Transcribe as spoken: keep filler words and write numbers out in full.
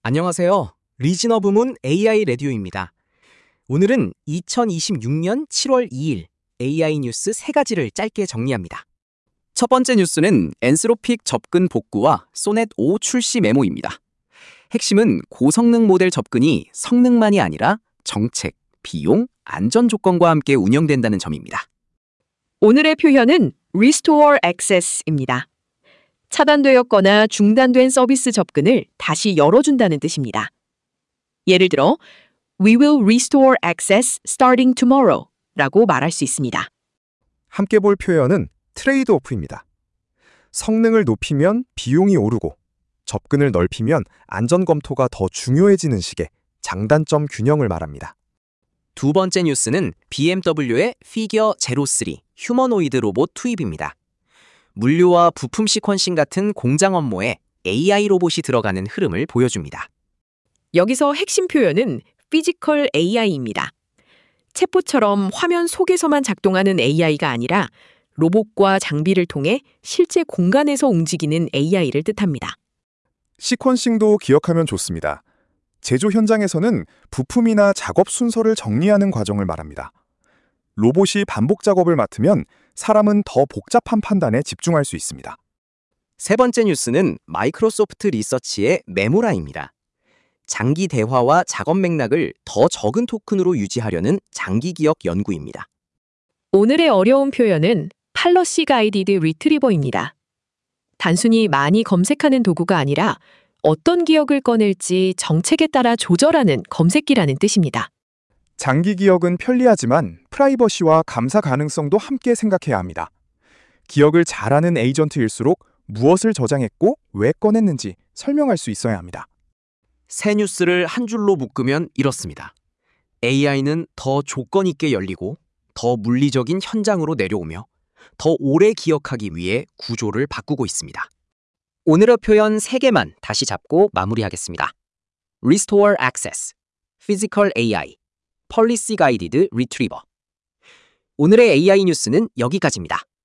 안녕하세요. 리즈너 부문 에이아이 레디오입니다. 오늘은 이천이십육 년 칠월 이일 에이아이 뉴스 세 가지를 짧게 정리합니다. 첫 번째 뉴스는 엔스로픽 접근 복구와 소넷 오 출시 메모입니다. 핵심은 고성능 모델 접근이 성능만이 아니라 정책, 비용, 안전 조건과 함께 운영된다는 점입니다. 오늘의 표현은 Restore Access입니다. 차단되었거나 중단된 서비스 접근을 다시 열어준다는 뜻입니다. 예를 들어, We will restore access starting tomorrow 라고 말할 수 있습니다. 함께 볼 표현은 트레이드 오프입니다. 성능을 높이면 비용이 오르고 접근을 넓히면 안전 검토가 더 중요해지는 식의 장단점 균형을 말합니다. 두 번째 뉴스는 비엠더블유의 피겨 제로삼 휴머노이드 로봇 투입입니다. 물류와 부품 시퀀싱 같은 공장 업무에 에이아이 로봇이 들어가는 흐름을 보여줍니다. 여기서 핵심 표현은 피지컬 에이아이입니다. 챗봇처럼 화면 속에서만 작동하는 에이아이가 아니라 로봇과 장비를 통해 실제 공간에서 움직이는 에이아이를 뜻합니다. 시퀀싱도 기억하면 좋습니다. 제조 현장에서는 부품이나 작업 순서를 정리하는 과정을 말합니다. 로봇이 반복 작업을 맡으면 사람은 더 복잡한 판단에 집중할 수 있습니다. 세 번째 뉴스는 마이크로소프트 리서치의 메모라입니다. 장기 대화와 작업 맥락을 더 적은 토큰으로 유지하려는 장기 기억 연구입니다. 오늘의 어려운 표현은 팔러시 가이디드 리트리버입니다. 단순히 많이 검색하는 도구가 아니라 어떤 기억을 꺼낼지 정책에 따라 조절하는 검색기라는 뜻입니다. 장기 기억은 편리하지만 프라이버시와 감사 가능성도 함께 생각해야 합니다. 기억을 잘하는 에이전트일수록 무엇을 저장했고 왜 꺼냈는지 설명할 수 있어야 합니다. 새 뉴스를 한 줄로 묶으면 이렇습니다. 에이아이는 더 조건 있게 열리고 더 물리적인 현장으로 내려오며 더 오래 기억하기 위해 구조를 바꾸고 있습니다. 오늘의 표현 세 개만 다시 잡고 마무리하겠습니다. Restore Access, Physical 에이아이, Policy Guided Retriever. 오늘의 에이아이 뉴스는 여기까지입니다.